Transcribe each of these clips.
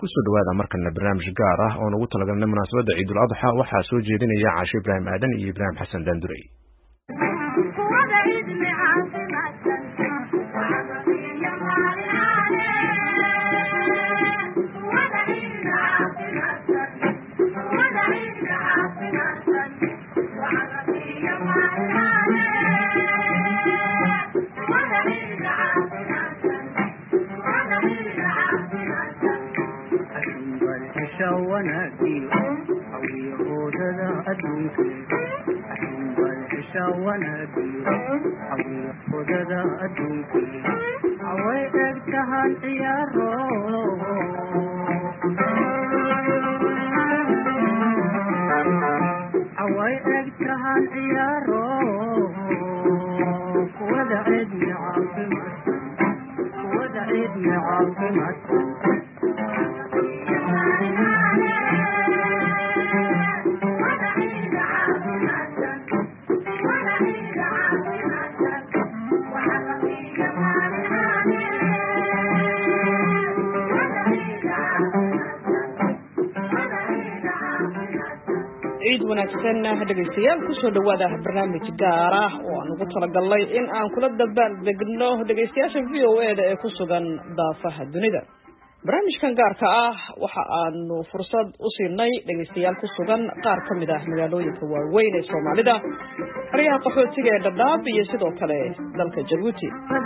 kusoo dhawaada markana barnaamij gaar ah oo nagu talagalnay munaasabada Ciidul Adha waxaa soo jeedinaya Caashe Ibrahim Aadan iyo Ibrahim Xasan Daandurey. عيد wanaagsan dhageystayaal ku soo dhawaada barnaamij gaar ah oo aan ugu talagalnay in aan kula dabal degno dhageystayaasha VOA ee ku sugan daafaha dunida. barnaamijkan gaarka ah waxa aanu fursad u siinay dhageystayaal ku sugan qaar ka mid ah magaalooyinka waaweyn ee Soomaalida, xeryaha qaxootiga ee Dadaab iyo sidoo kale dalka Djibouti.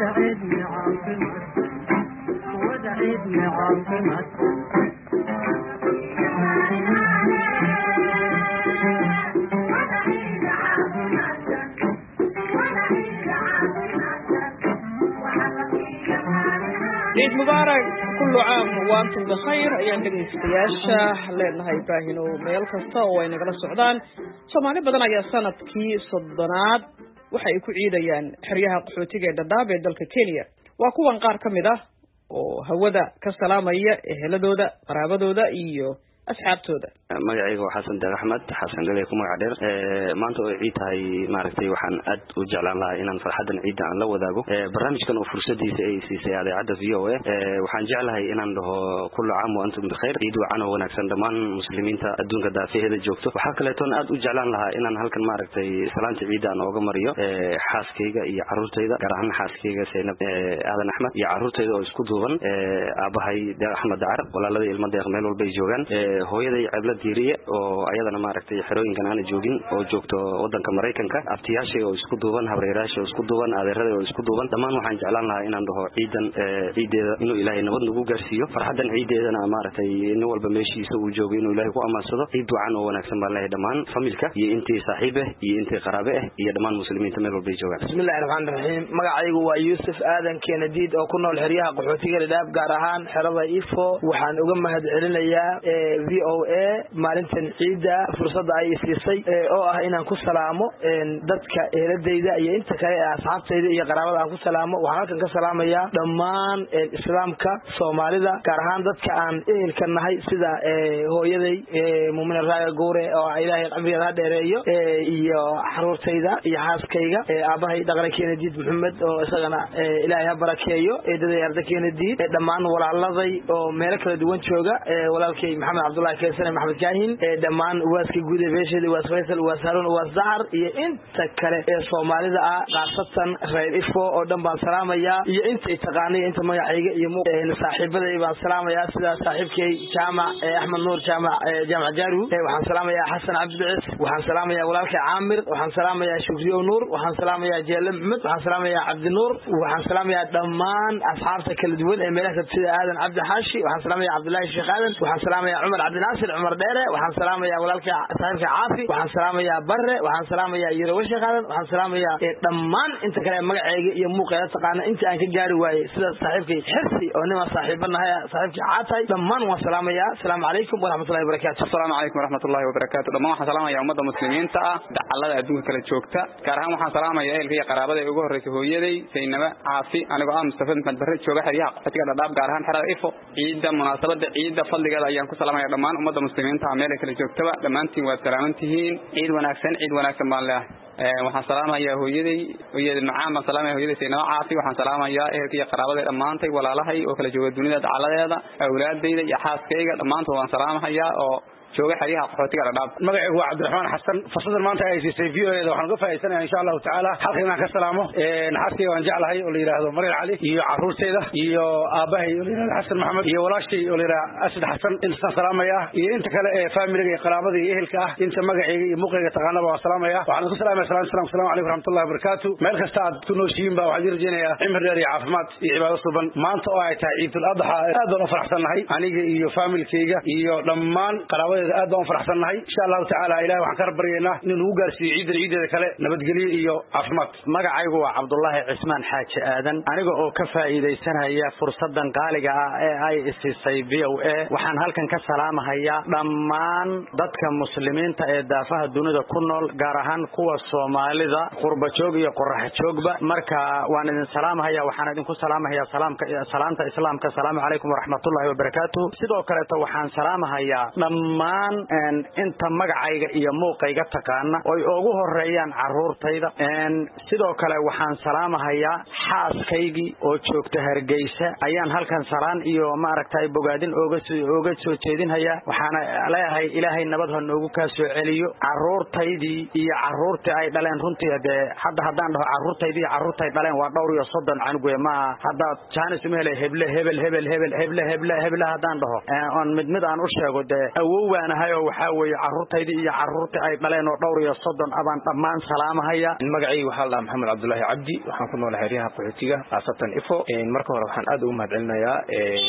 عيد مبارك كل عام وانتم بخير ayaan dhageystayaasha leenahay baahino meel kasta oo ay nagala socdaan. Soomaali badan ayaa sanadkii 30aad waxa ay ku ciidayaan xeryaha qaxootiga ee Dadaab ee dalka Kenya. Waa kuwan qaar ka mid ah oo hawada ka salaamaya eheladooda, qaraabadooda iyo asxaabtooda. magacayga waa Xasan Deeq Axmed Xasan galay ku magac dheer maanta oo ciid tahay maaragtay waxaan aad u jeclaan lahaa inaan farxadan ciida aan la wadaago barnaamijkan oo fursadiisa ay siisay idaacadda VOA waxaan jeclahay inaan dhaho kullu caam wa antum bikhair ciid wacan oo wanaagsan dhammaan muslimiinta adduunka daafaheeda joogto. waxaa kale oo aad u jeclaan lahaa inaan halkan maaragtay salaanta ciida aan ooga mariyo xaaskayga iyo carruurtayda, gaar ahaan xaaskayga Saynab Aadan Axmed iyo carruurtayda oo isku duuban, aabahay Deeq Axmed Dacar, walaaladii ilmo Deeq meel walba ay joogaan, hooyaday Cabla Diiriye oo ayadana maaragtay xerooyinkan aan joogin oo joogto wadanka Mareykanka, abtiyaashay oo isku duuban, habreeraashay oo isku duuban, adeeraday oo isku duuban. dhammaan waxaan jeclaan lahaa inaan dhaho ciidan ciideeda inuu Ilaahay nabad nagu gaarsiiyo, farxadan ciideedana maaragtay nin walba meeshiisa uu joogo inuu Ilaahay ku amaansado. ciid wacan oo wanaagsan baan leeyahay dhammaan familka iyo intii saaxiib ah iyo intii qaraabo ah iyo dhammaan muslimiinta meel walba ay joogaan. bismillaahir rahmaanir rahiim. magacaygu waa Yuusuf Aadan Keenadiid oo ku nool xeryaha qaxootiga Dadaab, gaar ahaan xerada Ifo. waxaan uga mahadcelinayaa VOA maalintan ciida fursada ay siisay oo ah inaan ku salaamo dadka eheladayda iyo inta kale ee asxaabtayda iyo qaraabada aan ku salaamo. waxaan halkan ka salaamayaa dhammaan islaamka Soomaalida, gaar ahaan dadka aan ehelka nahay sida hooyaday Muumin Raaga Goore oo Ilaahay qabrigeeda dheereeyo, iyo xaruurtayda iyo xaaskayga, aabahay Dhaqan Keenadiid Maxamed oo isagana Ilaahay ha barakeeyo, eedaday Arda Keenadiid, dhammaan walaaladay oo meel kala duwan jooga, walaalkay Maxamed Cabdullaahi Keesane Maxamed Kaahin, dhammaan waaska guud ee beeshada waas Faysal waas Harun waas Zahar iyo inta kale ee Soomaalida ah, qaasatan reer Ifo oo dhan baan salaamayaa, iyo inta taqaanay inta magacayga iyo saaxiibadayda baan salaamayaa, sida saaxiibkay Jaamac Axmed Nuur Jaamac Jaaru, waxaan salaamayaa Xasan Cabdicis, waxaan salaamayaa walaalkay Caamir, waxaan salaamayaa Shukriyo Nuur, waxaan salaamayaa Jeelle Maxamed, waxaan salaamayaa Cabdi Nuur, waxaan salaamayaa dhammaan asxaabta kala duwan ee meelaha sida Aadan Cabdi Xaashi, waxaan salaamayaa Cabdullaahi Sheekh Aadan, waxaan salaamayaa Cumar Cabdi Naasir Cumar Dheere, waxaan salaamayaa walaalkay saaxiibkay Caafi, waxaan salaamayaa Barre, waxaan salaamayaa Yiro Sheekh Aadan, waxaan salaamayaa dhammaan inta kale magacayga iyo muuqeeda taqaana inta aan ka gaari waayay, sida saaxiibkay Xirsi oo nima saaxiibanahay, saaxiibkay Caatay, dhammaan waan salaamayaa. Assalaamu calaykum waraxmatullaahi wabarakaatuh. Assalaamu calaykum waraxmatullaahi wabarakaatuh. dhammaan waxaan salaamayaa ummadda muslimiinta ah dacallada adduunka kala joogta, gaar ahaan waxaan salaamayaa ehelkay iyo qaraabada ugu horeysay hooyaday Saynab Caafi, anigoo Mustafa Maxamed Barre jooga xeryaha qaxootiga Dadaab, gaar ahaan xerada Ifo. ciida munaasabada ciida fadligeeda ayaan ku salaamayaa dhammaan ummadda muslimiinta meel kala joogtaba. dhammaantiin waa salaamantihiin. ciid wanaagsan baan leeyahay. waxaan salaamayaa hooyaday macaan salaamaya hooyaday Saynaba Caafi waxaan salaamayaa ehelkii qaraabada dhamaantay walaalahay oo kala jooga dunida dacaladeeda awlaadayda iyo xaaskayga dhamaantood waan salaamayaa oo jooga xariiqa qaxootiga dhadhaab magacaygu waa Cabdiraxmaan Xasan fursadan maanta ay siisay VOA waxaan uga faa'iideysanayaa insha Allah taala halkan ka salaamo xaaskayga waan jeclahay oo la yiraahdo Maryam Cali iyo caruurteeda iyo aabahay oo la yiraahdo Xasan Maxamed iyo walaashay oo la yiraahdo Asad Xasan inta salaamaya iyo inta kale ee family-ga iyo qaraabada iyo ehelka ah inta magacayga iyo muuqayga taqaanaba waan salaamaya waxaan ku salaamayaa salaamu alaykum warahmatullahi wabarakatuh meel kasta aad ku nooshiin baa waxaan rajeynayaa cimri dheer iyo caafimaad iyo cibaado suban maanta oo ay tahay Ciidul Adha aad baan u faraxsanahay aniga iyo family-kayga iyo dhammaan qaraabada aad baan faraxsanahay insha Allah taala ilaahay waxaan ka baryaynaa inuu nagu gaarsiiyo ciideeda kale nabadgelyo iyo caafimaad magacaygu waa Cabdullaahi Cismaan Xaaji Aadan aniga oo ka faa'iideysanaya fursadan qaaliga ah ee ay isisay VOA waxaan halkan ka salaamayaa dhammaan dadka muslimiinta ee daafaha dunida ku nool gaar ahaan kuwa Soomaalida qurba joog iyo qorax joogba marka waan idin salaamayaa waxaan idin ku salaamayaa salaanta islaamka salaamu calaykum waraxmatullaahi wabarakaatuh sidoo kale waxaan salaamayaa dhammaan inta magacayga iyo muuqayga taqaana oo ugu horeeyaan caruurtayda sidoo kale waxaan salaamayaa xaaskaygii oo joogta Hargeysa ayaan halkan salaan iyo maaragtay bogaadin ooga soo jeedinaya waxaan leeyahay ilaahay nabad ha noogu ka soo celiyo caruurtaydii iyo caruurtii ay dhaleen runtii haddaan dhaho caruurtaydii iyo caruurtay dhaleen waa dhowr iyo 30 canug ma hadda jaanis ma helay hebel haddaan dhaho on mid aan u sheego awowanahay waxa weeye caruurtaydii iyo caruurtii ay dhaleen oo dhowr iyo 30 abaan dhammaan salaamahaya magacaygu waxa la Maxamed Cabdullaahi Cabdi waxaan ku noolahay xiriyaha qaxootiga qaasatan ifo marka hore waxaan aad ugu mahadcelinayaa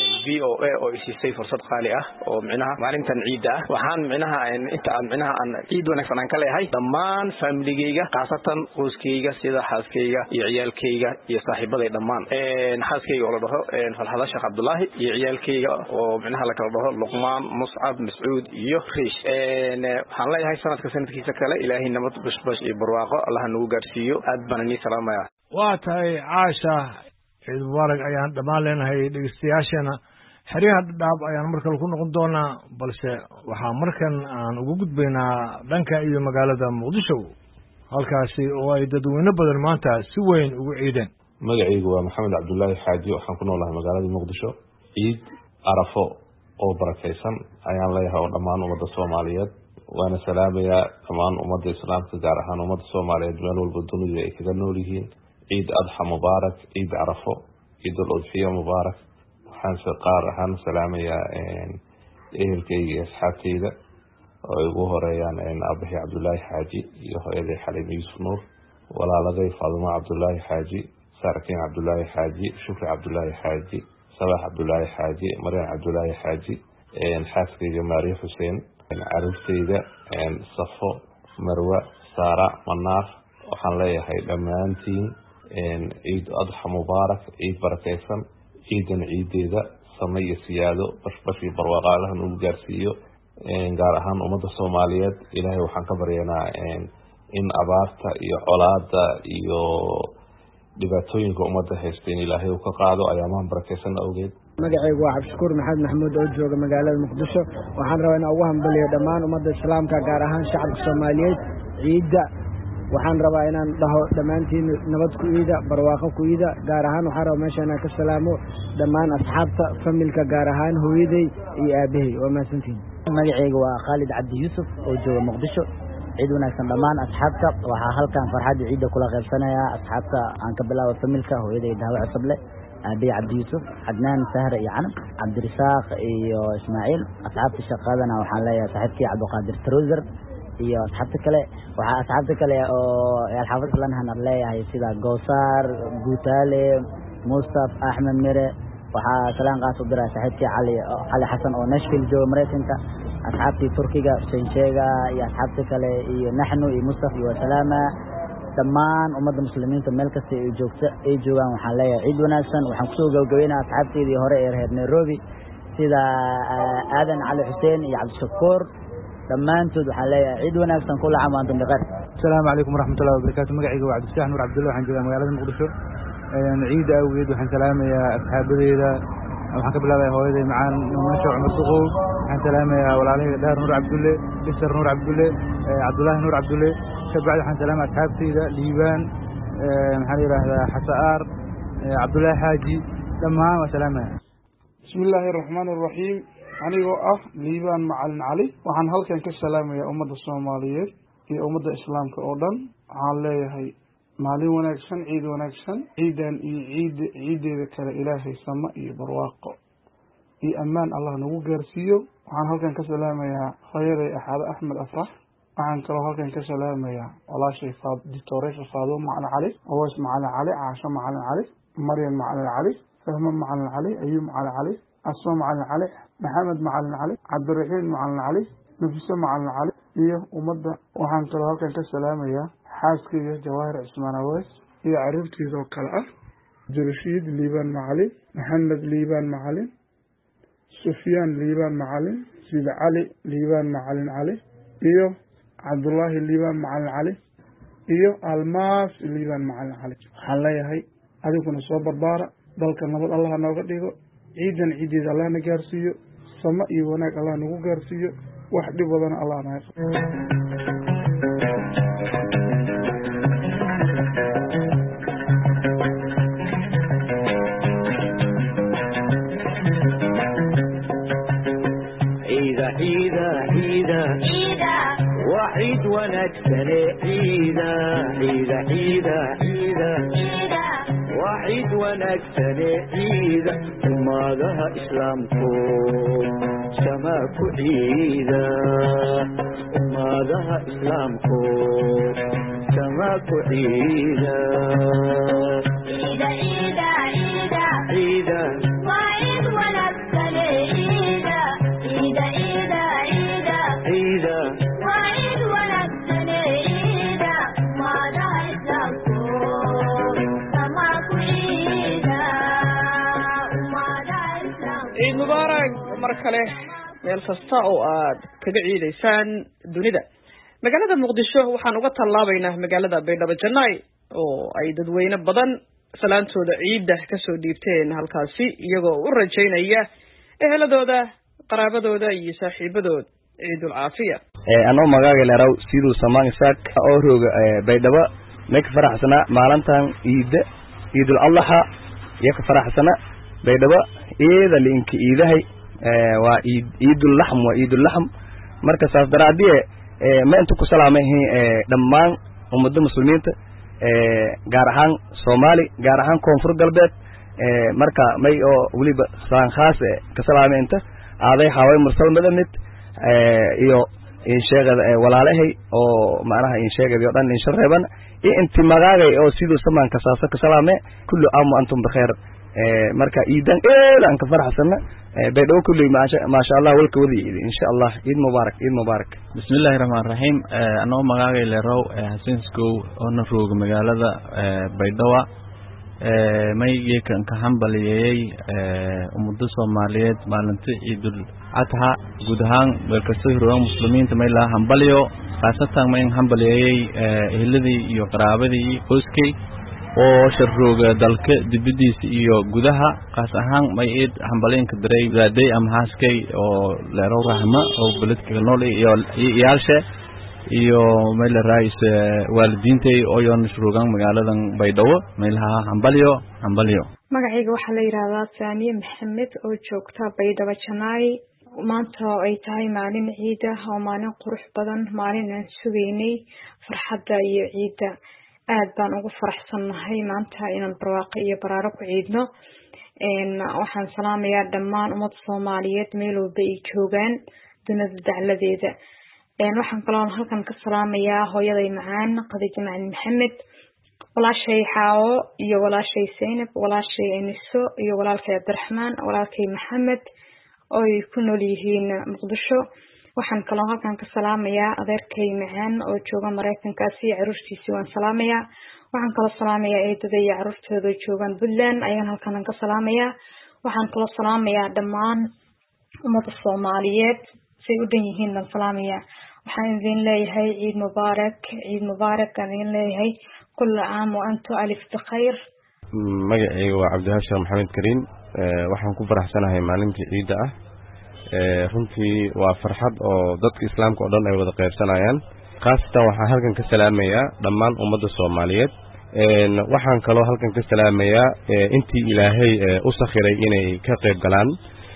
VOA oo isisay fursad qaali ah oo micnaha maalintan ciida ah waxaan micnaha inta aan ciid wanaagsan aan ka leeyahay dhammaan family-gayga qaasatan qoyskayga sida xaaskayga iyo ciyaalkayga iyo saaxiibaday dhammaan xaaskayga oo la dhaho Falxada Sheekh Cabdullaahi iyo ciyaalkayga oo micnaha la kala dhaho Luqmaan Muscab Mas'uud iyo Rish waxaan leeyahay sanadkiisa kale ilaahay nabad bashbash iyo barwaaqo Allah nagu gaarsiiyo aad baan idin salaamayaa waa tahay caasha ciid mubaarag ayaan dhammaan leenahay dhegeystayaashana xiriyaha dhadhaab ayaan mar kale ku noqon doonaa balse waxaa markan aan ugu gudbaynaa dhanka iyo magaalada Muqdisho halkaasi oo ay dadweyne badan maanta si weyn ugu ciideen magacaygu waa Maxamed Cabdullaahi Xaaji waxaan ku noolahay magaalada Muqdisho ciid Arafo oo barakaysan ayaan leeyahay oo dhammaan ummadda Soomaaliyeed waana salaamayaa dhammaan ummadda islaamka gaar ahaan ummadda Soomaaliyeed meel walba dunida ay kaga nool yihiin ciid adha mubaarak ciid Arafo ciid al-Udhiya mubaarak waxaan qaar ahaan salaamayaa ehelkayga iyo asxaabtayda oo ugu horeeyaan aabahay Cabdullaahi Xaaji iyo hooyaday Xaliim Yuusuf Nuur walaaladay Faaduma Cabdullaahi Xaaji Saarkiin Cabdullaahi Xaaji Shukri Cabdullaahi Xaaji Sabax Cabdullaahi Xaaji Maryam Cabdullaahi Xaaji xaaskayga Maariya Xuseen caruurtayda Safo Marwa Saara Manaaf waxaan leeyahay dhammaantiin ciid adha mubaarak ciid barakaysan ciidan ciideeda samay iyo siyaado bashbash iyo barwaaqo Allah nagu gaarsiiyo gaar ahaan ummadda Soomaaliyeed ilaahay waxaan ka baryaynaa in abaarta iyo colaada iyo dhibaatooyinka ummadda haysteen ilaahay uu ka qaado ayaamahan barakaysan awgeed magacaygu waa Cabdishakuur Maxamed Maxamuud oo jooga magaalada Muqdisho waxaan rabaa inaan ugu hambaliyo dhammaan ummadda islaamka gaar ahaan shacabka Soomaaliyeed ciida waxaan rabaa inaan dhaho dhammaantiin nabad ku ciida barwaaqo ku ciida gaar ahaan waxaan rabaa meeshaan ka salaamo dhammaan asxaabta familka gaar ahaan hooyaday iyo aabahay waa maasantiin magacaygu waa Khalid Cabdi Yuusuf oo jooga Muqdisho ciid wanaagsan dhammaan asxaabta waxaa halkan farxad ciida kula qaybsanaya asxaabta aan ka bilaabo familka hooyaday Daawo Cusable aabay Cabdi Yuusuf Adnaan Sahra iyo Canab Cabdirasaaq iyo Ismaaciil asxaabta shaqadana waxaan leeyahay saaxiibkii Cabdiqaadir Trouser iyo asxaabta kale oo xaafad lanahan leeyahay sida Gowsar Guutaale Mustaf Ahmed Mire waxaa salaan qaas u diray saaxiibkii Cali Xasan oo Nashville jooga Mareykanka asxaabtii Turkiga Sheega iyo asxaabta kale iyo Naxnu iyo Mustaf iyo Salaama dhammaan ummadda muslimiinta meel kasta ay joogaan waxaan leeyahay ciid wanaagsan waxaan kusoo gabagabeynaa asxaabteedii hore ee reer Nairobi sida Aadan Cali Xuseen iyo Cabdishakuur dhammaantood waxaan leeyahay ciid wanaagsan kula caam aan dambeeyay assalaamu calaykum waraxmatullaahi wabarakaatuh magacayga waa Cabdisax Nuur Cabdulle waxaan joogaa magaalada Muqdisho ciid awgeed waxaan salaamayaa asxaabadeyda waxaan ka bilaabay hooyaday macaan Nuursho Cumar Duqow waxaan salaamayaa walaalahayga Daar Nuur Cabdulle Bisar Nuur Cabdulle Cabdullaahi Nuur Cabdulle kabacdi waxaan salaama asxaabtayda liibaan maxaa la yidhaahdaa xasa'aar cabdullaahi xaaji dhammaan waa salaamaya bismillaahi araxmaani araxiim anigoo ah liibaan macalin cali waxaan halkan ka salaamayaa ummadda soomaaliyeed iyo ummadda islaamka oo dhan waxaan leeyahay maalin wanaagsan ciid wanaagsan ciidan iyo ciideeda kale ilaahay sama iyo barwaaqo iyo ammaan allah nagu gaarsiiyo waxaan halkan ka salaamayaa hooyaday axaado axmed afrax waxaan kaloo halkan ka salaamayaa walaashay dictores faado macalin cali aways macalin cali caasho macalin cali maryam macalin cali fahmo macalin cali ayuub macalin cali asma macalin cali maxamed macalin cali cabdiraxiim macalin cali nafiso macalin cali iyo ummadda waxaan kaloo halkan ka salaamayaa xaaskayga jawaahir cismaan aweys iyo caruurtiisa oo kale ah abdirashiid liibaan macalin maxamed liibaan macalin sufyaan liibaan macalin sid cali liibaan macalin cali iyo cabdullaahi liibaan macalin cali iyo almaas liibaan macalin cali waxaan leeyahay adiguna soo barbaara dalka nabad allah nooga dhigo ciidan ciideeda allah na gaarsiiyo samo iyo wanaag allah nagu gaarsiiyo wax dhib wadana allah naga وعيد ونكسل عيدا عيدا عيدا عيدا وعيد ونكسل عيدا وما ذا إسلامكم سماك عيدا وما ذا إسلامكم سماك عيدا عيدا عيدا عيدا عيدا وعيد ونكسل عيدا عيدا عيدا عيدا عيدا ciid mubaarak mar kale meel kasta oo aad kaga ciidaysaan dunida magaalada muqdisho waxaan uga tallaabaynaa magaalada baydhabo jannaay oo ay dadweyne badan salaantooda ciidda kasoo dhiibteen halkaasi iyagoo u rajaynaya eheladooda qaraabadooda iyo saaxiibadood ciidul caafiya anoo magaaga leeraw siduu samaan isaak oo rooga baydhabo may ka faraxsana maalintan ciidul adlaxa iyo ka faraxsana baydhabo eeda linka iidahay waa ciidul laxm marka saas daraadiye ma inta ku salaamahay dhammaan ummadda muslimiinta gaar ahaan Soomaali gaar ahaan koonfur galbeed marka may oo waliba saan khaas ka salaamay inta aaday haway mursal madamid iyo in sheegada walaalahay oo macnaha in sheegada dhan in shareeban inti magaagay oo sidoo samaan ka saasa ka salaamay kullu aam antum bikhair marka iidan aan ka faraxsana baydhabo kulli ma sha Allah walka wadi insha Allah ciid mubaarak bismillaahir rahmaanir rahiim anoo magaagay leerow Hasanskow oo na roog magaalada baydhabo may yeekan ka hambaliyay ummadda Soomaaliyeed maalinta ciidul adha guud ahaan dalka soo muslimiinta may la hambaliyo khaasatan may hambaliyay eheladii iyo qaraabadii qoyskay oo sharrooga dalka dibadiisa iyo gudaha qaas ahaan may eed hambaleenka daray zaaday am haaskay oo leerow rahma oo baladka nool iyo iyaalshe iyo may la raayis waalidiintay oo yoon sharroogan magaaladan baydhabo may laha hambaliyo magacayga waxa la yiraahdaa Saamiye Maxamed oo joogta baydhabo Janaay maanta ay tahay maalin ciid ah oo maalin qurux badan maalin aan sugeynay farxadda iyo ciidda aad baan ugu faraxsanahay maanta inaan barwaaqo iyo baraaro ku ciidno waxaan salaamayaa dhammaan ummadda Soomaaliyeed meel walba ay joogaan dunida dacaladeeda waxaan kaloo halkan ka salaamayaa hooyaday macaan Khadiija Macalin Maxamed walaashay Xaawo iyo walaashay Zeynab walaashay Aniso iyo walaalkay Abdiraxmaan walaalkay Maxamed oo ay ku nool yihiin Muqdisho waxaan kaloo halkan ka salaamayaa adeerkay macaan oo jooga Mareykankaasi caruurtiisa waan salaamayaa waxaan kaloo salaamayaa eedada iyo caruurtooda joogan Puntland ayaan halkan ka salaamayaa waxaan kaloo salaamayaa dhammaan ummadda Soomaaliyeed si u dhan yihiin baan salaamayaa waxaan idin leeyahay ciid mubaarak aan idin leeyahay kullu caam wa antum alif bikhair magacayga waa Cabdihashar Maxamed Kariim waxaan ku faraxsanahay maalintii ciidda ah runtii waa farxad oo dadka islaamka oo dhan ay wada qaybsanayaan khaasatan waxaan halkan ka salaamayaa dhammaan ummadda Soomaaliyeed waxaan kaloo halkan ka salaamayaa intii Ilaahay u sakhiray inay ka qayb galaan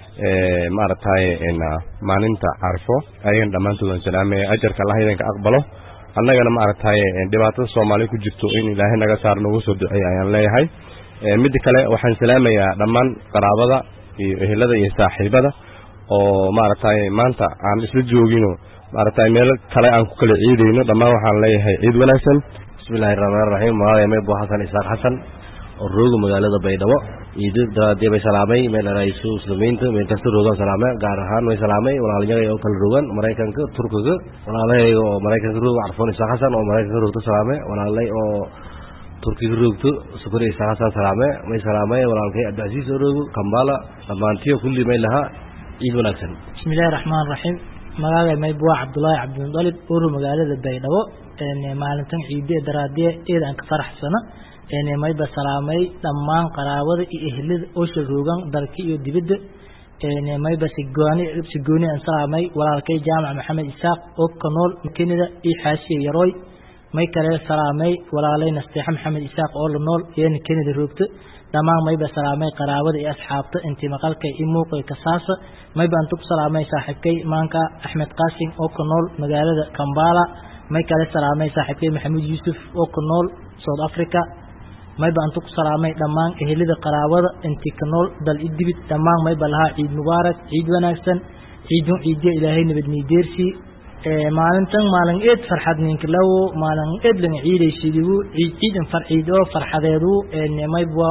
maartay maalinta Carafo ayaan dhamaantood salaamaya ajarka Allah idinka aqbalo annagana maartay dhibaatada Soomaaliya ku jirto in Ilaahay naga saar nagu soo duceeyo ayaan leeyahay mid kale waxaan salaamayaa dhammaan qaraabada iyo ehelada iyo saaxiibada oo maartay maanta aan isla joogino maartay meel kale aan ku kala ciideyno dhammaan waxaan leeyahay ciid wanaagsan bismillaahir rahmaanir rahiim magacayga Abu Xasan Isaaq Xasan oo rooga magaalada Baydhabo ciid daadii bay salaamay meel ra'iisul muslimiinta meel kasta roogan salaamay gaar ahaan way salaamay walaalyahay oo kala roogan Mareykanka Turkiga walaalay oo Mareykanka rooga Arfan Isaaq Xasan oo Mareykanka roogto salaamay walaalay oo Turkiga roogto Sukuri Isaaq Xasan salaamay may salaamay walaalkay Abdulaziz oo roogo Kampala dhamaantii kulli may laha ciid wanaagsan bismillaahir rahmaanir rahiim magacayga Maybuwa Cabdullaahi Cabdulmudalib oo magaalada Baydhabo maalintan ciidda daraadee aan ka faraxsana mayba salaamay dhammaan qaraabada iyo ehelada oo shiroogan dalka iyo dibadda mayba si gooni aan salaamay walaalkay Jaamac Maxamed Isaaq oo ka nool Kenya iyo Xaashiye Yaroy may kale salaamay walaalay Nasteexa Maxamed Isaaq oo la nool Kenya roogto dhammaan mayba salaamay qaraabada iyo asxaabta intii maqalka iyo muuqay ka saasa mayba aan ku salaamay saaxiibkay maanka Axmed Qaasim oo ka nool magaalada Kampala may kale salaamay saaxiibkay Maxamed Yuusuf oo ka nool South Africa mayba aan ku salaamay dhammaan ehelada qaraabada intii ka nool dal idibid dhammaan mayba laha ciid mubaarak ciid wanaagsan ciid Ilaahay nabadni deersi maalintan maalin eed farxad ninka lawo maalin eed lan ciidaysiidu ciidan farxiido farxadeedu mayba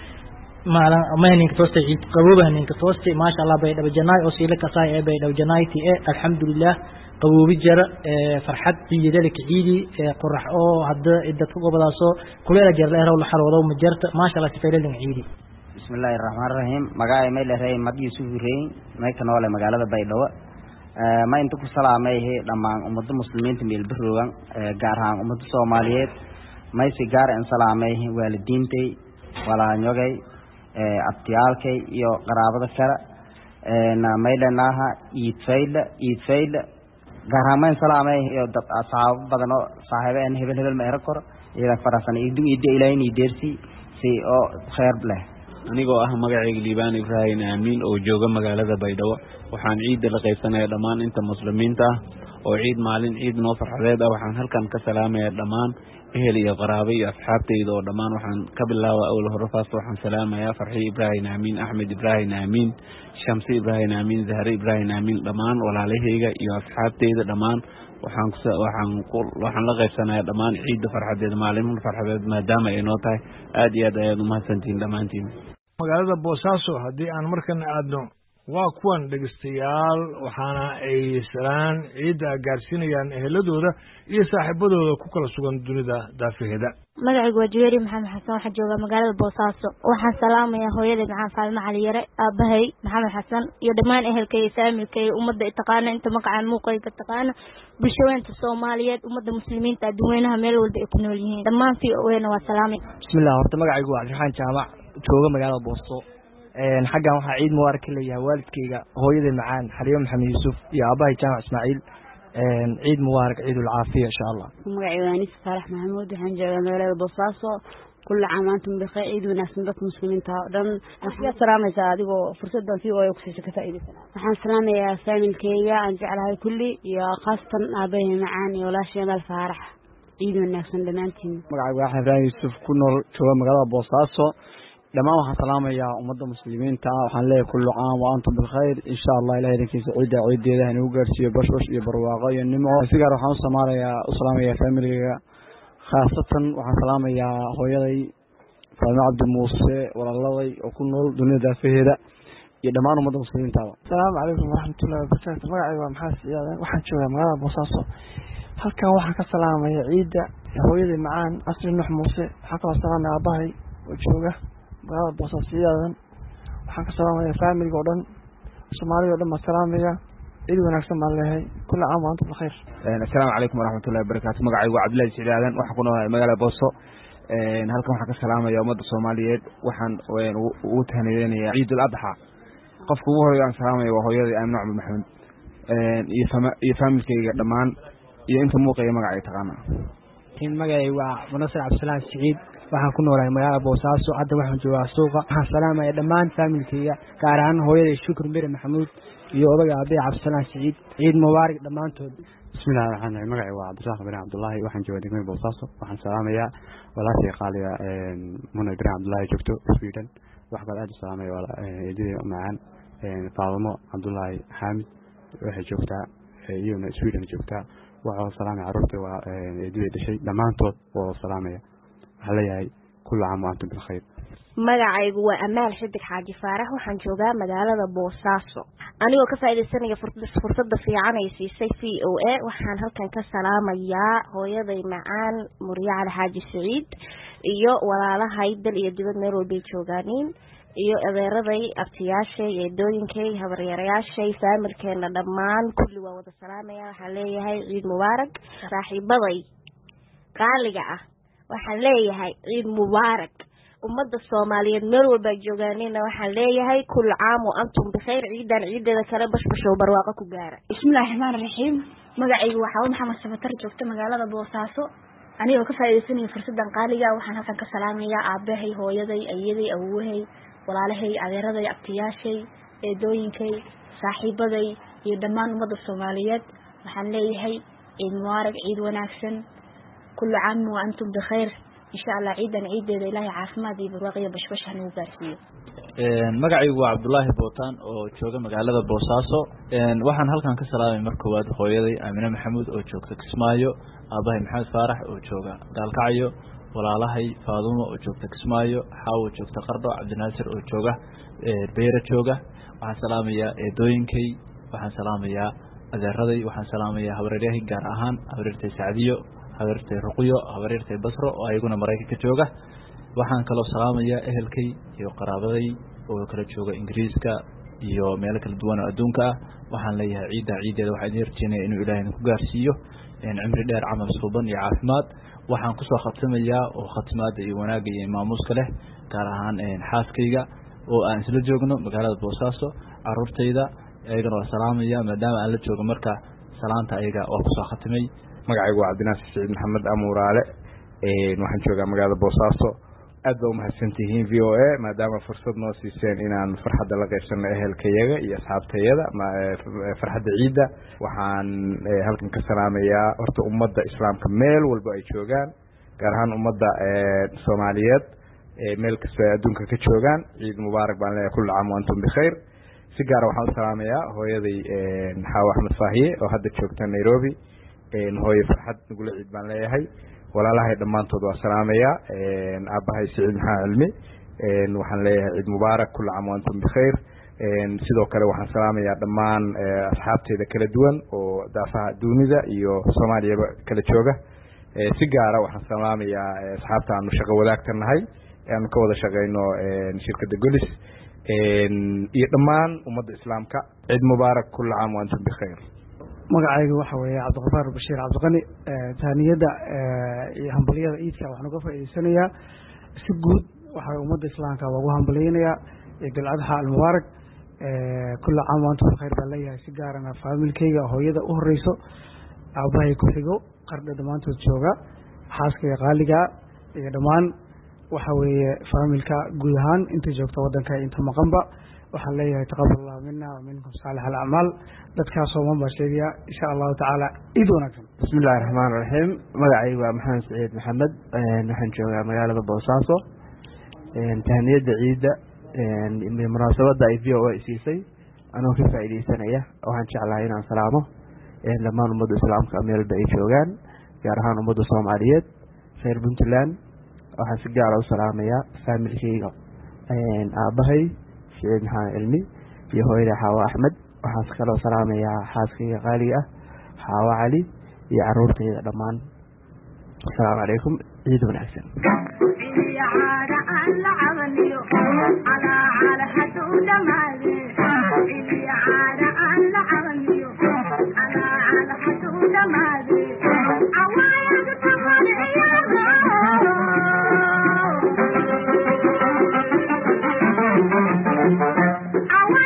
maalan amaaninka toosta ciid qaboobaninka toosta ma sha Allah Baydhabo janaay oo siila ka saay Baydhabo janaaytii alxamdulillah qaboobi jara farxad ciidalka ciidi qurax oo hadda dadka gobolaasoo kuleela jarleero la xaroodo ma jarta ma sha Allah sifeelan ciidi bismillaahir rahmaanir rahiim magacay may leeyahay Madi Yusuf Reyn may ka nool magaalada Baydhabo ma inta ku salaamay dhammaan ummadda muslimiinta meel baroogan gaar ahaan ummadda Soomaaliyeed may si gaar ah salaamay waalidiintay walaanyogay abtiyaalkay iyo qaraabada kale may leenaha iid fayl gaar ahaan salaamay iyo dad asxaab badan oo saaxiibeen hebel ma erkor ila farasan iidu Ilaahay ni deersi si oo khayr leh anigoo ah magacayga Liibaan Ibrahim Amiin oo jooga magaalada Baydhabo waxaan ciid la qaybsanayaa dhammaan inta muslimiinta oo ciid maalin ciid noo farxadeed waxaan halkan ka salaamayaa dhammaan ehel iyo qaraabo iyo asxaabtayda oo dhammaan waxaan ka bilaabaa awal hore faasto waxaan salaamayaa Farxi Ibrahim Amiin Ahmed Ibrahim Amiin Shamsi Ibrahim Amiin Zahra Ibrahim Amiin dhammaan walaalahayga iyo asxaabtayda dhammaan waxaan la qaybsanayaa dhammaan ciid farxadeed maalin farxadeed maadaama ay noo tahay aad iyo aad ayaad u mahadsantihiin dhammaantiin magaalada Boosaaso haddii aan markana aadno waa kuwan dhegeystayaal waxaana ay salaan ciidda gaarsiinayaan eheladooda iyo saaxiibadooda ku kala sugan dunida daafaheeda magacaygu waa Juweeri Maxamed Xasan waxaan joogaa magaalada Boosaaso waxaan salaamayaa hooyaday Maxamed Faalmo Cali Yare aabahay Maxamed Xasan iyo dhammaan ehelkay iyo saamilkay ummadda taqaana inta magacaan muuqayga taqaana bulshooyinka Soomaaliyeed ummadda muslimiinta adduunweynaha meel walba ay ku nool yihiin dhammaan fii'oweena waa salaamay bismillaah horta magacaygu waa Cabdiraxmaan Jaamac jooga magaalada Booso xaggan waxaa ciid mubaarak leeyahay waalidkayga hooyaday macaan Xariyo Maxamed Yuusuf iyo aabahay Jaamac Ismaaciil ciid mubaarak ciidul caafiya insha Allah magacaygu waa Anis Faarax Maxamuud waxaan joogaa magaalada Boosaaso كل عام وأنتم بخير وناس من بكم مسلمين تعودن أحياء سلامة زادقوا فرصة في ويكسر كتائب سلام نحن سلامة يا سامي الكيا أنجع على كل يا خاصة أبيه معاني ولا شيء من الفرح عيد الناس من دمانتين مقعد واحد رأي يوسف كنا شو مقالة بوصاصة لما واحد سلامة يا أمد المسلمين تعالوا حنلاقي كل عام وأنتم بالخير إن شاء الله إلهي لكيس عيد ده هنوجر شيء بشوش يبرواقي النمو فيجر وحنا سمارة يا سلامة يا فاميلي خاصة وحنا سلامة يا هويلي فاطمة عبد الموسى والله وكل دنيا ده فيه ده يدمان أمد المسلمين تعالوا السلام عليكم ورحمة الله وبركاته مقعد ومحاس يا واحد شو مقالة بوصاصة هل كان واحد كسلامة يا عيد هويلي معان أصل النح موسى حكى السلام يا أباهي وشوقه مقالة بوصاصة waxaan ka salaamayaa family oo dhan Soomaaliya oo dhan salaamaya إلى ونحسن الله كل عام وأنتم بخير. السلام عليكم ورحمة الله وبركاته. مقعي وعبد الله السعيدان وحكونا مجال بوسو. هلكم حق السلام يا أمد الصوماليات وحن وتهنيين عيد الأضحى. قفكم وهو يعني سلام وهو يدي أمن عبد محمد. يفهم الكي دمان iyo inta muuqaya magaca ay taqaana magacay waa Munasir Cabdisalaam Saciid waxaan ku noolahay magaalada Boosaaso hadda waxaan joogaa suuqa waxaan salaamayaa dhammaan familkayga gaar ahaan hooyaday Shukr Mire Maxamuud iyo odaga Abi Cabdisalaam Saciid ciid mubaarak dhammaantood bismillaahir rahmaanir rahiim magacay waa Cabdirasaaq bin Cabdullaahi waxaan joogaa degmada Boosaaso waxaan salaamayaa walaashii qaaliga Munay bin Cabdullaahi joogto Sweden wax kale aad salaamay eedii macaan Faadimo Cabdullaahi Xaamid waxay joogtaa iyona Sweden joogtaa waxaan salaamay carruurta waa eedii dhashay dhammaantood oo salaamaya waxaa leeyahay kullu caam wa antum bil khayr magacaygu waa Amaal Xidig Xaaji Faarax waxaan joogaa magaalada Boosaaso anigoo ka faa'iideysanaya fursadda fiican ay siisay VOA waxaan halkan ka salaamayaa hooyaday macaan Muriya Cali Xaaji Saciid iyo walaalahay dal iyo dibad meel walba joogaaniin iyo adeeraday abtiyaashay eedooyinkay habaryarayaashay faamilkeena dhammaan kulli waa wada salaamaya waxaan leeyahay ciid mubaarak saaxiibaday qaaliga ah waxaan leeyahay ciid mubaarak ummadda Soomaaliyeed meel walba joogaanina waxaan leeyahay kullu caam wa antum bikhair ciidan ciideeda kale bashbasho barwaaqo ku gaara bismillaahir rahmaanir rahiim magacaygu waa Maxamed Sabatar joogta magaalada Boosaaso anigoo ka faa'iideysanaya fursadan qaaliga waxaan halkan ka salaamayaa aabahay hooyaday ayaday awoohay walaalahay adeeraday abtiyaashay eedooyinkay saaxiibaday iyo dhammaan ummadda Soomaaliyeed waxaan leeyahay ciid mubaarak ciid wanaagsan kullu caam wa antum bikhair insha Allah ciidan ciideeda ilaahay caafimaad iyo barwaaqo iyo bashbash ha nagu gaarsiiyo magacaygu waa Cabdullaahi Bootaan oo jooga magaalada Boosaaso waxaan halkan ka salaamay marka koowaad hooyaday Aamina Maxamuud oo joogta Kismaayo aabahay Maxamed Faarax oo jooga Gaalkacyo walaalahay Faadimo oo joogta Kismaayo Xaawo joogta Qardho Cabdinaasir oo jooga Beera jooga waxaan salaamayaa eedooyinkay waxaan salaamayaa adeeraday waxaan salaamayaa habaryarahay gaar ahaan habaryartay Saacdiyo habaryartay Ruqyo habaryartay Basro oo ayaguna Mareykanka jooga waxaan kaloo salaamayaa ehelkay iyo qaraabaday oo kala jooga Ingiriiska iyo meelo kala duwan oo adduunka ah waxaan leeyahay ciideeda waxaan yarjeenay inuu Ilaahay ku gaarsiiyo cimri dheer camal suuban iyo caafimaad waxaan ku soo khatamayaa oo khatmaada iyo wanaaga iyo maamuuska leh gaar ahaan xaaskayga oo aan isla joogno magaalada Boosaaso carruurtayda ayagana waa salaamaya maadaama aan la joogo marka salaanta ayaga waa ku soo khatamay magacaygu waa Cabdinaasir Saciid Maxamed Amuuraale waxaan joogaa magaalada Boosaaso aad baa u mahadsantihiin VOA maadaama fursad noo siiseen inaan farxadda la qaybsano ehelkayaga iyo asxaabtayada farxadda ciidda waxaan halkan ka salaamayaa horta ummadda islaamka meel walba ay joogaan gaar ahaan ummadda Soomaaliyeed meel kasta ay adduunka ka joogaan ciid mubaarak baan leeyahay kullu caam wa antum bikhair si gaar waxaan u salaamayaa hooyaday Xaawo Axmed Faahiye oo hadda joogta Nairobi hooyo farxad nagula ciid baan leeyahay walaalahay dhammaantood waa salaamayaa aabahay Saciid Maxamed Cilmi waxaan leeyahay ciid mubaarak kullu caam wa antum bikhair sidoo kale waxaan salaamayaa dhammaan asxaabteyda kala duwan oo daafaha dunida iyo Soomaaliyaba kala jooga si gaar ah waxaan salaamayaa asxaabta aanu shaqo wadaagta nahay aan ka wada shaqeyno shirkadda Golis iyo dhammaan ummadda islaamka ciid mubaarak kullu caam wa antum bikhair magacaygu waxa weeye Cabdiqafaar Bashiir Cabdiqani taaniyada iyo hambaliyada ciidka waxaan uga faa'iideysanayaa si guud waxa ummadda islaamka ugu hambaliyeenaya Ciidul Adha al-Mubarak kullu caam wa antum bikhair baan leeyahay si gaarana familkayga hooyada u horeyso aabahay ku xigo Qardho dhammaantood jooga xaaskayga qaaliga iyo dhammaan waxa weeye familka guud ahaan inta joogta wadanka inta maqanba waxaan leeyahay taqabbalallahu minna wa minkum saalih al-a'mal dadkaas oo ma sheegaya insha Allah ta'ala ciid wanaagsan bismillaahir rahmaanir rahiim magacaygu waa Maxamed Saciid Maxamed waxaan joogaa magaalada Boosaaso tahniyada ciida munaasabada ay VOA siisay anoo ka faa'iideysanaya waxaan jeclahay inaan salaamo dhammaan ummadda islaamka meelba ay joogaan gaar ahaan ummadda Soomaaliyeed reer Puntland waxaan si gaar ah u salaamayaa familkayga aabahay Saciid Maxamed Cilmi iyo hooyaday Xaawo Axmed waxaan kaloo salaamayaa xaaskayga qaaliga ah Xaawo Cali iyo carruurtayda dhammaan assalaamu calaykum ciid wanaagsan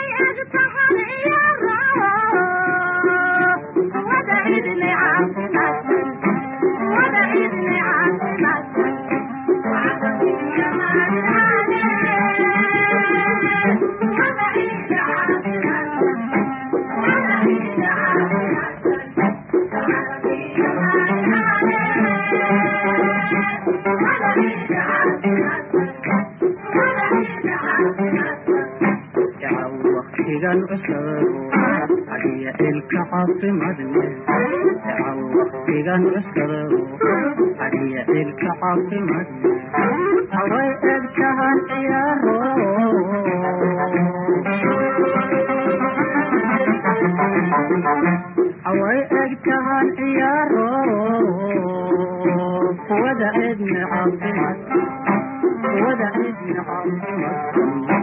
I وقتيغان أسرو هدي الكعاص مدني وقتيغان أسرو هدي الكعاص مدني هواي الكهان عيارو هواي الكهان عيارو ودا ابن عاصمة ودا ابن عاصمة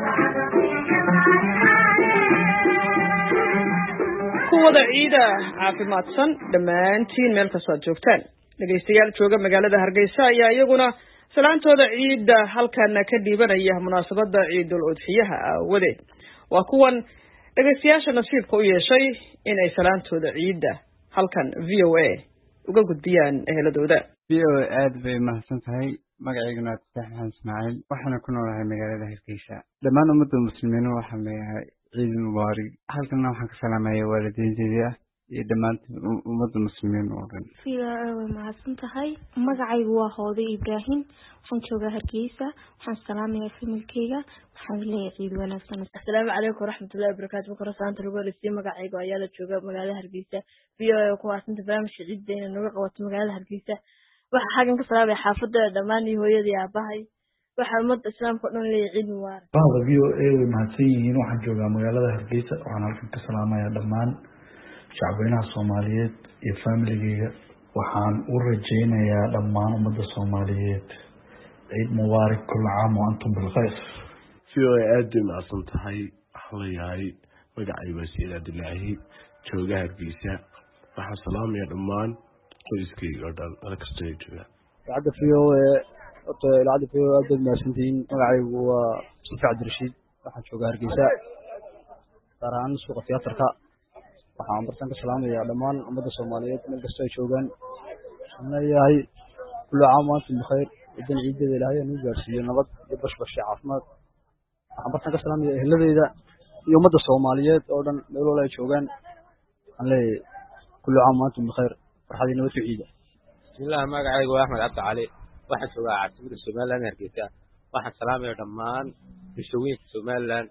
kuwada ciida caafimaadsan dhammaantiin meel kastood joogtaan dhegaystayaal jooga magaalada Hargeysa ayaa iyaguna salaantooda ciida halkaana ka dhiibanaya munaasabada ciidul udxiyaha awgeed waa kuwan dhegaystayaasha nasiibka u yeeshay in ay salaantooda ciida halkan VOA uga gudbiyaan eheladooda VOA aad bay mahadsan tahay magaceyguna Saxan Ismaaciil waxaan ku noolahay magaalada Hargeysa dhammaan ummadda muslimiin waxaan leeyahay ciid mubaarak halkan waxaan ka salaamayaa waalidiintayda iyo dhammaan ummadda muslimiin oo dhan way mahadsan tahay magacaygu waa Hooday Ibraahim waxaan joogaa Hargeysa waxaan salaamayaa familkayga waxaan leeyahay ciid wanaagsan assalaamu calaykum waraxmatullaahi wabarakaatuh korasanta lagu leeyahay magacaygu ayaa la jooga magaalada Hargeysa VOA ku waasanta barnaamijka ciiddeena naga qabato magaalada Hargeysa waxa xagan ka salaamay xaafadda dhammaan hooyadii aabahay waxa ummadda islaamka dhan leeyahay ciid mubaarak baada VOA way mahadsan yihiin waxaan joogaa magaalada Hargeysa waxaan halkan ka salaamayaa dhammaan shacabweynaha Soomaaliyeed iyo familigayga waxaan u rajaynayaa dhammaan ummadda Soomaaliyeed ciid mubaarak kull caam wa antum bil khayr VOA aad bay mahadsan tahay halayahay magacaygu waa Sayid Abdullaahi jooga Hargeysa waxaan salaamayaa dhammaan qoyskayga oo dhan halkasta ay joogaan idaacadda VOA idaacadda VOA aad bay mahadsantihiin magacaygu waa Sufi Cabdirashiid waxaan joogaa Hargeysa gaar ahaan suuqa tiyaatarka waxaan bartan ka salaamayaa dhammaan ummadda Soomaaliyeed meel kasta ay joogaan waxaan leeyahay kullu caam wa antum bikhayr ciidan ciideeda ilaahay inuu gaarsiiyo nabad iyo bashbash iyo caafimaad waxaan bartan ka salaamayaa eheladeyda iyo ummadda Soomaaliyeed oo dhan meel walba ay joogaan waxaan leeyahay kullu caam wa antum bikhayr farxadii nabad ku ciida bismillaah magacaygu waa Axmed Cabdi Cali waxaan joogaa caasimada Somaliland Hargeysa waxaan salaamayaa dhammaan bulshooyinka Somaliland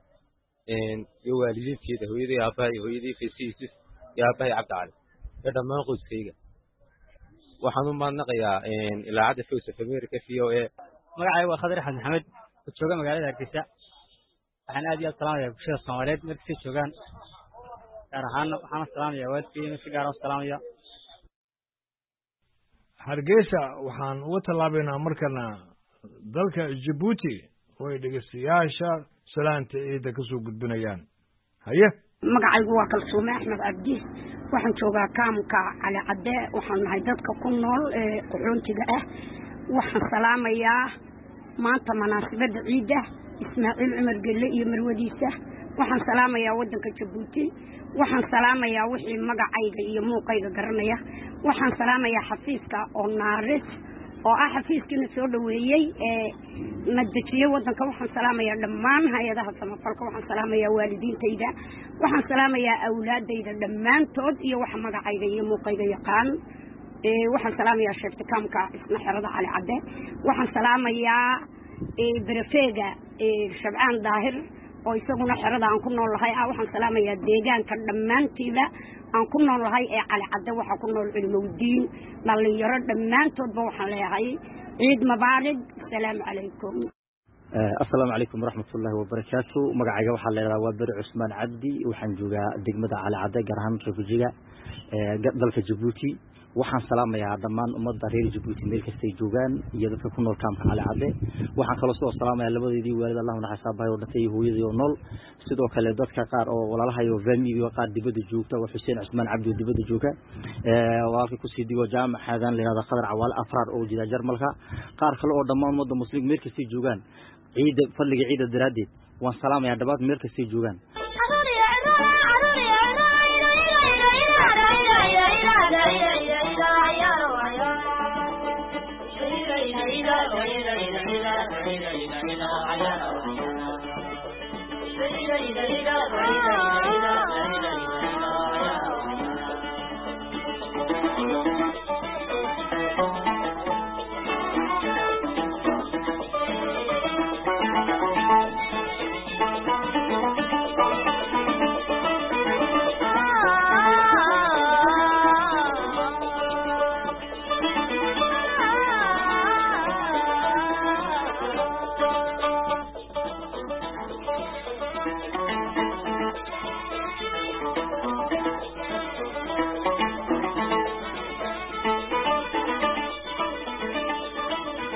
iyo waalidiinteeda hooyadii aabahay hooyadii fiisiis iyo aabahay Cabdi Cali iyo dhammaan qoyskayga waxaan u mahadnaqayaa ilaacada Voice of America VOA magacaygu waa Khadir Axmed Maxamed oo jooga magaalada Hargeysa waxaan aad iyo aad salaamayaa bulshada Soomaaliyeed meel kasta joogaan gaar ahaan waxaan salaamayaa waalidkayga si gaar ah salaamaya Hargeysa waxaan uga talaabaynaa markana dalka Djibouti oo ay dhegeystayaasha salaanta ciida ka soo gudbinayaan haye magacaygu waa Kalsuume Axmed Cabdi waxaan joogaa kaamka Cali Cadde waxaan nahay dadka ku nool ee qaxoontiga ah waxaan salaamayaa maanta munaasabada ciida Ismaaciil Cumar Gelle iyo marwadiisa waxaan salaamayaa wadanka Djibouti waxaan salaamayaa wixii magacayga iyo muuqayga garanaya waxaan salaamayaa xafiiska oo naaris oo ah xafiiskina soo dhaweeyay ee madajiyay wadanka waxaan salaamayaa dhammaan hay'adaha samafalka waxaan salaamayaa waalidiintayda waxaan salaamayaa awlaadayda dhammaantood iyo waxa magacayga iyo muuqayga yaqaan waxaan salaamayaa sheekta kaamka isna xerada Cali Cadde waxaan salaamayaa barafeega Shabcaan Daahir oo isaguna xerada aan ku noolahay waxaan salaamayaa deegaanka dhammaantiida aan ku noolahay ee Cali Cadde waxa ku nool cilmowdiin dhalinyaro dhammaantoodba waxaan leeyahay ciid mubaarak assalaamu calaykum assalaamu calaykum waraxmatullaahi wabarakaatu magacayga waxaa la yidhahdaa waa Bari Cusmaan Cabdi waxaan joogaa degmada Cali Cadde gaar ahaan refujiga dalka Djibouti waxaan salaamayaa dhammaan ummadda reer Djibouti meel kasta ay joogaan iyo dadka ku nool kaamka Cali Cadde waxaan kaloo soo salaamayaa labadeedii waalid Allah u naxariisto oo dhintay hooyadii oo nool sidoo kale dadka qaar oo walaalahay oo family qaar dibadda joogta waa Xuseen Cusmaan Cabdi oo dibadda jooga walaalkii ku sii digo jaamacadan leeyahay Qadar Cawaal Afraar oo jira Jarmalka qaar kale oo dhammaan ummadda muslim meel kasta ay joogaan ciida fadliga ciida daraadeed waan salaamayaa dhabaad meel kasta ay joogaan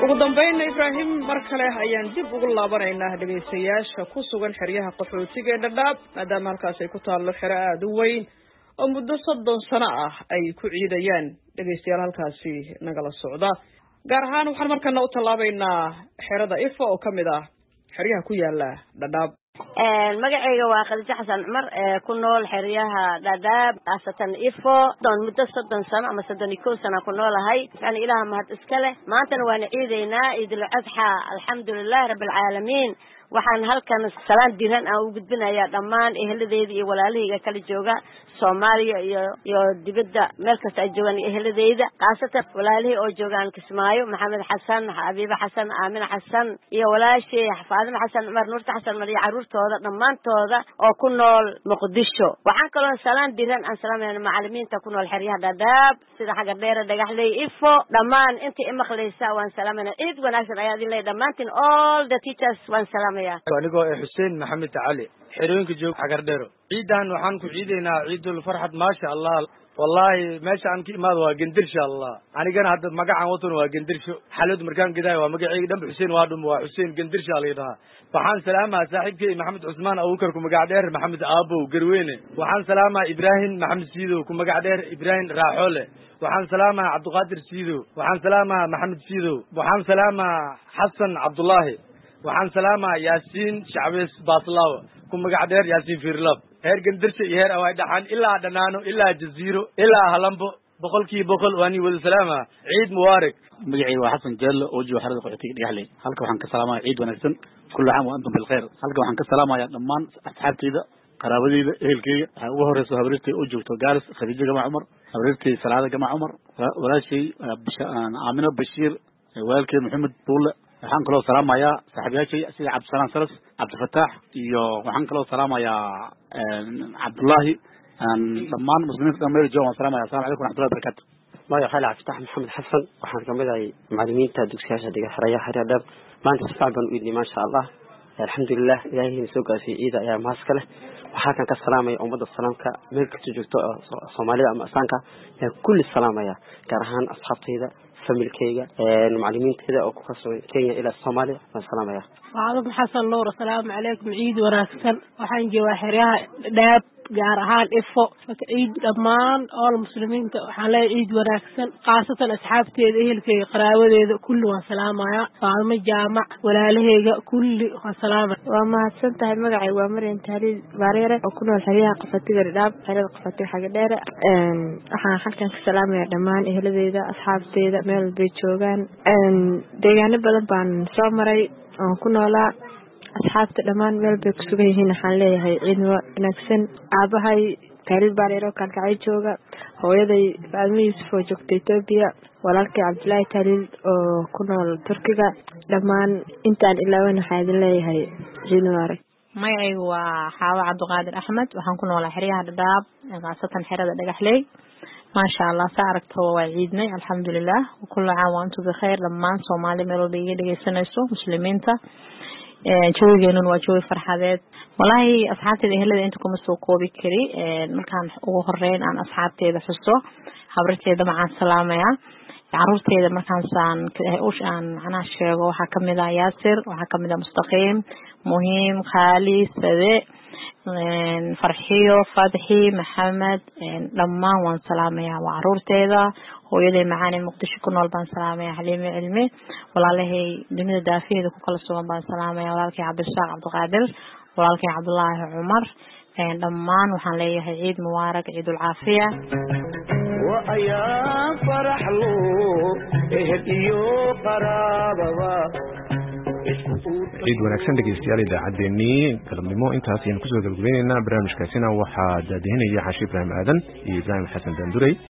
ugu dambeyn Ibrahim mar kale ayaan dib ugu laabanaynaa dhageystayaasha ku sugan xeryaha qaxootiga ee Dhadhaab maadaama halkaas ay ku taalo xero aad u weyn oo muddo 30 sano ah ay ku ciidayaan dhageystayaal halkaasi nagala socda gaar ahaan waxaan markana u talaabaynaa xerada Ifo oo kamid ah xeryaha ku yaala Dhadhaab magacayga waa Khadija Xasan Cumar ku nool xeryaha Dhadhaab asatan Ifo doon muddo 30 sano ama 31 sano ku noolahay waxaan ilaaha mahad iska leh maantana waan ciideynaa Ciidul Adha alxamdulillah rabbil caalamiin waxaan halkan salaan diiran aan u gudbinayaa dhammaan eheladeyda iyo walaalahayga kala jooga Soomaaliya iyo dibadda meel kasta ay joogaan eheladeyda qaasatan walaalihii oo joogaan Kismaayo Maxamed Xasan Habiiba Xasan Aamina Xasan iyo walaashii Faadima Xasan Umar Nuurta Xasan Mariya caruurtooda dhammaantooda oo ku nool Muqdisho waxaan kaloo salaan diiran aan salaamayna macallimiinta ku nool xeryaha Dhadhaab sida xaga dheer dhagaxley Ifo dhammaan intii imaqleysa waan salaamayna ciid wanaagsan ayaa idin leeyahay dhammaantiin all the teachers waan salaamaya anigoo Xuseen Maxamed Cali xerooyinka joog xagar dheero ciidan waxaan ku ciideynaa ciidul farxad ma sha Allah wallahi meesha aan ka imaado waa gendirsha Allah anigana hadda magacaan wadan waa gendirsho xalad markaan gidaay waa magacayga dhanba Xuseen waa dhum waa Xuseen gendirsha leeyahay waxaan salaamaa saaxiibkay Maxamed Cusmaan Abuukar ku magac dheer Maxamed Aabo Garweyne waxaan salaamaa Ibrahim Maxamed Siido ku magac dheer Ibrahim Raaxole waxaan salaamaa Cabduqaadir Siido waxaan salaamaa Maxamed Siido waxaan salaamaa Xasan Cabdullaahi waxaan salaamaa Yaasiin Shacbees Baaslaaw ku magac dheer Yaasiin Fiirlab heer gendirsha iyo heer awaay dhaxan ilaa dhanaano ilaa jaziiro ilaa halambo boqolkiiba waani wada salaama ciid mubaarak magacayga waa Xasan Jaallo oo jooga xerada qaxootiga dhagaxley halka waxaan ka salaamayaa ciid wanaagsan kullu caam wa antum bil khair halka waxaan ka salaamayaa dhammaan asxaabtayda qaraabadayda ehelkayga waxa ugu horeyso habriirtay oo joogto Gaaris Khadiija Gamac Umar habriirtay Salaada Gamac Umar walaashay Aamina Bashiir walaalkay Maxamed Buule waxaan kaloo salaamayaa saaxiibayaashay sida Cabdisalaam Salas Cabdifataax iyo waxaan kaloo salaamayaa Cabdullaahi dhammaan muslimiinta dhammaan jooga waan salaamayaa assalaamu calaykum waraxmatullahi wabarakaatu magaca Khayl Cabditax Maxamed Xasan waxaan kamid ahay macallimiinta dugsiyaasha xeryaha Dhadhaab maanta si fiican baan u idin ma sha Allah alxamdulillah ilaahay soo gaarsiiyay ciida ayaa mahad iska leh waxaan kan ka salaamay ummadda salaamka meel kasta joogto Soomaalida ama asaanka kulli salaamaya gaar ahaan asxaabtayda familkayga macallimiinteeda oo ku kalsoon Kenya ila Soomaaliya waan salaamaya Waalaikum Xasan Nuur assalaamu calaykum ciid wanaagsan waxaan joogaa xeryaha Dhadhaab gaar ahaan Ifo ciid dhammaan oo muslimiinta waxaan leeyahay ciid wanaagsan qaasatan asxaabteeda ehelkayga qaraabadeeda kulli waan salaamaya Faalmo Jaamac walaalahayga kulli waan salaamay waa mahadsan tahay magacayga waa Maryam Taaliil Bareere oo ku nool xeryaha qaxootiga Dhadhaab xerada qaxootiga xaga dheer waxaan halkan ka salaamayaa dhammaan eheladeyda asxaabteeda meel bay joogaan deegaano badan baan soo maray aan ku noolaa asxaabta dhammaan meel bay ku sugan yihiin waxaan leeyahay ciid wanaagsan aabahay Taaliil Bareere oo kalgacay jooga hooyaday Faadimo Yuusuf oo joogta Itoobiya walaalkay Cabdullaahi Taaliil oo ku nool Turkiga dhammaan intaan ilaawan waxaan idin leeyahay ciid mubaarak magacaygu waa Xaawo Cabduqaadir Axmed waxaan ku noolaa xeryaha Dhadhaab qaasatan xerada Dhagaxley ما شاء الله سارك تو عيدنا الحمد لله وكل عام وانتم بخير لما صومالي ميلو بيجي دغيسانيسو مسلمين تا جوجينون وجوي فرحادات والله اصحابتي اهلada inta kuma soo koobi kari markaan ugu horeyn aan asxaabteeda xuso habarteeda macaan salaamaya caruurteeda markaan saan aan ana sheego waxa kamid ah Yaasir waxa kamid ah Mustaqiim Muhiim Khali Sade farxiyo Fadxi Maxamed dhammaan waan salaamaya caruurteeda hooyaday macaan Muqdisho ku nool baan salaamaya Xaliime Cilmi walaalahay dunida daafiyada ku kala sugan baan salaamaya walaalkay Cabdishaaq Cabdiqaadir walaalkay Cabdullaahi Cumar dhammaan waxaan leeyahay ciid mubaarak ciidul caafiya wa ayaa farax loo ehdiyo qaraababa ciid wanaagsan dhegeystayaal idaacaddeenii galabnimo intaas ayaan kusoo gabagabaynaynaa barnaamijkaasina waxaa daadihinaya xaashi Ibraahim Aadan iyo Ibraahim Xasan Daanduray